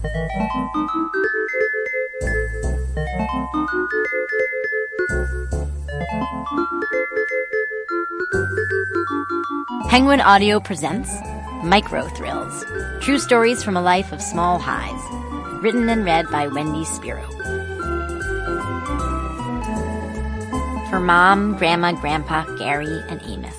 Penguin Audio presents Micro Thrills, true stories from a life of small highs, written and read by Wendy Spiro. For Mom, Grandma, Grandpa, Gary, and Amos.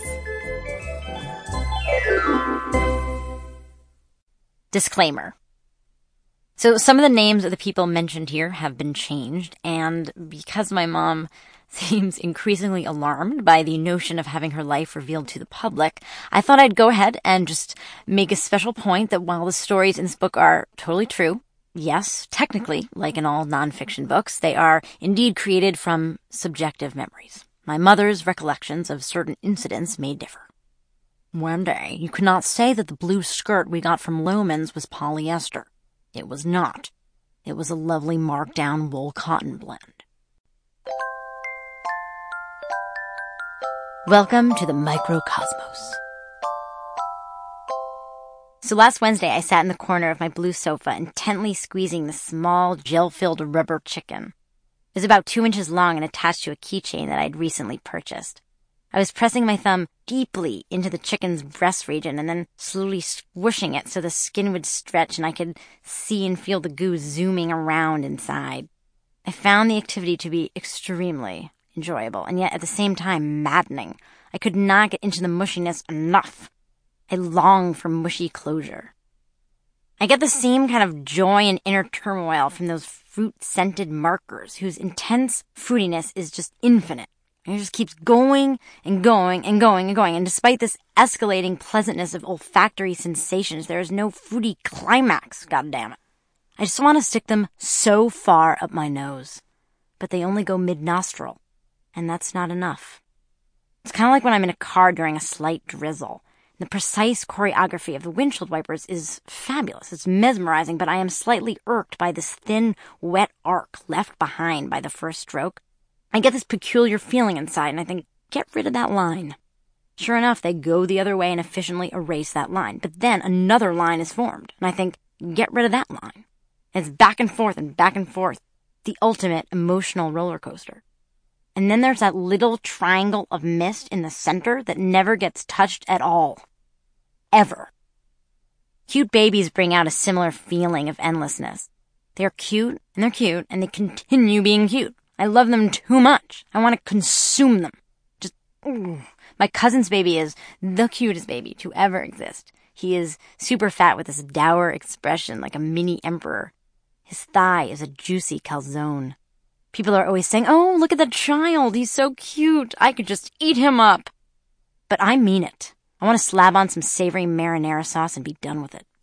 Disclaimer. So some of the names of the people mentioned here have been changed, and because my mom seems increasingly alarmed by the notion of having her life revealed to the public, I thought I'd go ahead and just make a special point that while the stories in this book are totally true, yes, technically, like in all nonfiction books, they are indeed created from subjective memories. My mother's recollections of certain incidents may differ. One day, you could not say that the blue skirt we got from Lohmann's was polyester. It was not. It was a lovely markdown wool cotton blend. Welcome to the microcosmos. So last Wednesday, I sat in the corner of my blue sofa, intently squeezing the small, gel-filled rubber chicken. It was about 2 inches long and attached to a keychain that I'd recently purchased. I was pressing my thumb deeply into the chicken's breast region and then slowly squishing it so the skin would stretch and I could see and feel the goo zooming around inside. I found the activity to be extremely enjoyable, and yet at the same time maddening. I could not get into the mushiness enough. I longed for mushy closure. I get the same kind of joy and inner turmoil from those fruit-scented markers whose intense fruitiness is just infinite. And it just keeps going and going and going and going. And despite this escalating pleasantness of olfactory sensations, there is no fruity climax, goddammit. I just want to stick them so far up my nose. But they only go mid-nostril. And that's not enough. It's kind of like when I'm in a car during a slight drizzle. The precise choreography of the windshield wipers is fabulous. It's mesmerizing, but I am slightly irked by this thin, wet arc left behind by the first stroke. I get this peculiar feeling inside, and I think, get rid of that line. Sure enough, they go the other way and efficiently erase that line. But then another line is formed, and I think, get rid of that line. And it's back and forth and back and forth. The ultimate emotional roller coaster. And then there's that little triangle of mist in the center that never gets touched at all. Ever. Cute babies bring out a similar feeling of endlessness. They're cute, and they continue being cute. I love them too much. I want to consume them. Just, ooh. My cousin's baby is the cutest baby to ever exist. He is super fat with this dour expression like a mini emperor. His thigh is a juicy calzone. People are always saying, oh, look at that child. He's so cute. I could just eat him up. But I mean it. I want to slab on some savory marinara sauce and be done with it.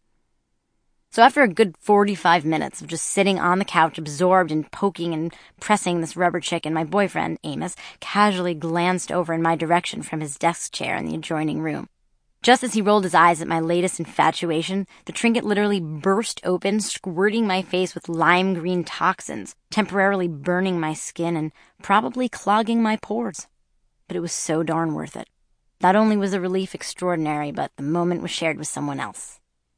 So after a good 45 minutes of just sitting on the couch, absorbed in poking and pressing this rubber chicken, my boyfriend, Amos, casually glanced over in my direction from his desk chair in the adjoining room. Just as he rolled his eyes at my latest infatuation, the trinket literally burst open, squirting my face with lime green toxins, temporarily burning my skin and probably clogging my pores. But it was so darn worth it. Not only was the relief extraordinary, but the moment was shared with someone else.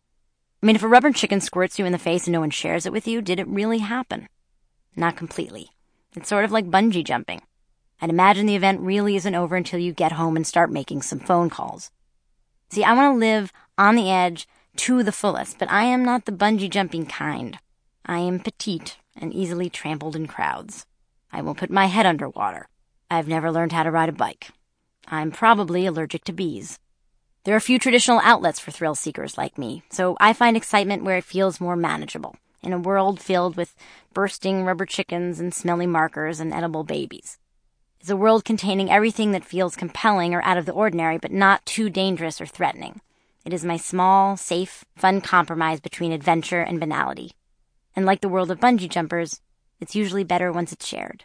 I mean, if a rubber chicken squirts you in the face and no one shares it with you, did it really happen? Not completely. It's sort of like bungee jumping. I'd imagine the event really isn't over until you get home and start making some phone calls. See, I want to live on the edge to the fullest, but I am not the bungee jumping kind. I am petite and easily trampled in crowds. I won't put my head underwater. I've never learned how to ride a bike. I'm probably allergic to bees. There are few traditional outlets for thrill seekers like me, so I find excitement where it feels more manageable, in a world filled with bursting rubber chickens and smelly markers and edible babies. It's a world containing everything that feels compelling or out of the ordinary, but not too dangerous or threatening. It is my small, safe, fun compromise between adventure and banality. And like the world of bungee jumpers, it's usually better once it's shared.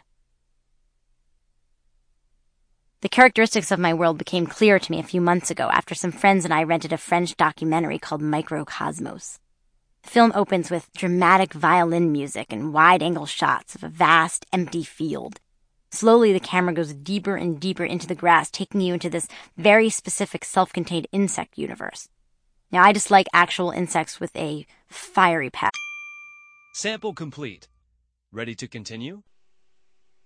The characteristics of my world became clear to me a few months ago after some friends and I rented a French documentary called Microcosmos. The film opens with dramatic violin music and wide-angle shots of a vast, empty field. Slowly, the camera goes deeper and deeper into the grass, taking you into this very specific self-contained insect universe. Now, I dislike actual insects with a fiery passion. Sample complete. Ready to continue?